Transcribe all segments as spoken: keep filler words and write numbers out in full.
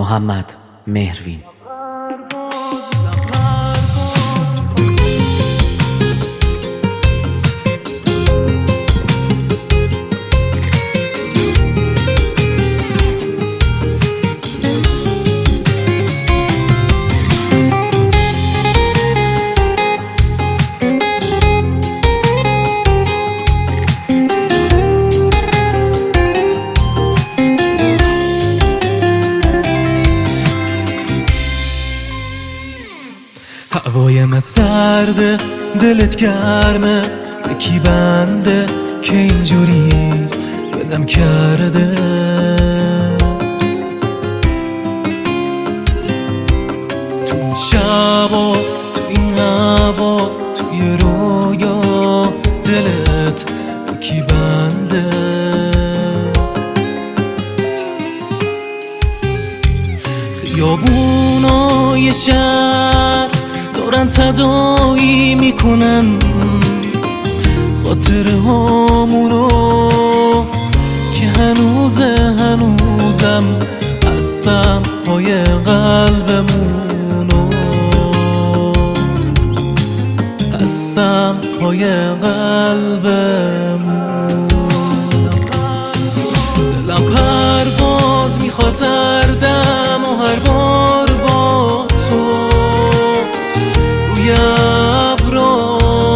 محمد مهروین. هوای من سرده، دلت گرمه، به کی بنده که اینجوری دلم کرده. تو این شبا، تو این هوا، توی رویا دلت به کی بنده. خیابونای شهر دارن تداعی میکنن خاطره هامونو که هنوزه هنوزم هستم پای قلبمونو، هستم پای قلبمون. دلم پرواز میخواد هر دم و هر بار با تو ابرا،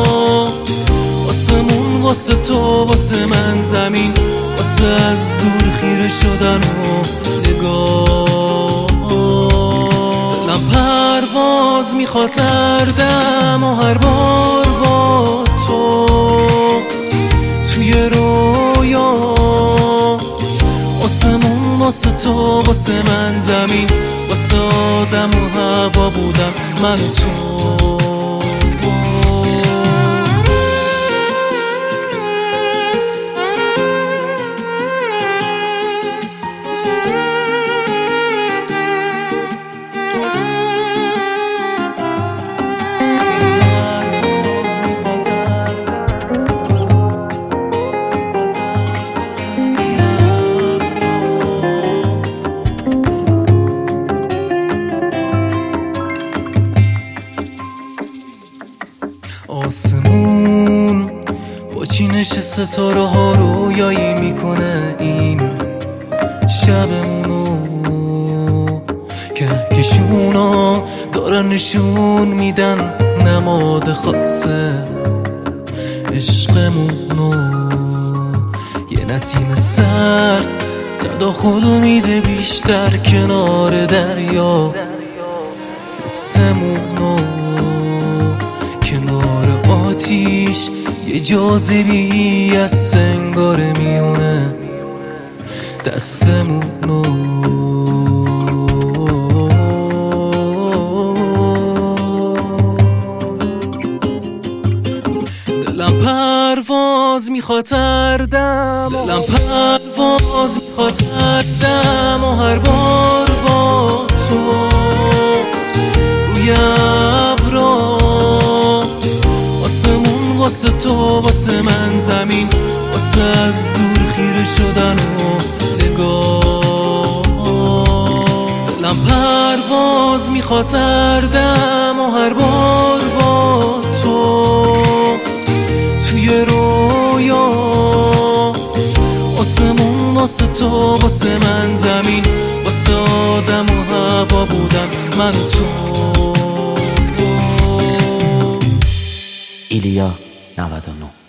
واسمون، واسه تو، واسه من زمین، واسه از دور خیره شدن و نگاه. دلم پرواز میخواد هر دم و هر بار با تو توی رویا، واسمون، واسه تو، واسه من زمین، واسه آدم و هوا بودم من و تو. آسمون با چینش ستاره ها رویایی میکنه این شبمونو، کهکشونا دارن نشون میدن نماد خاصه عشقمونو. یه نسیم سرد تداخل میده بیشتر کنار دریا، حسمونو کنار آتیش یه جاذبی از سنگاره میونه دستمونو. دلم پرواز میخواد هر دم، دلم پرواز میخواد هر دم و هر بار با تو روی ابرا، واسه تو، واسه من زمین، واسه از دور خیره شدن و نگاه. دلم پرواز میخواد هر دم و هر بار با تو توی رویا، واسمون، واسه تو، واسه من زمین، واسه آدم و هوا بودم من و تو. ایلیا نود و نه.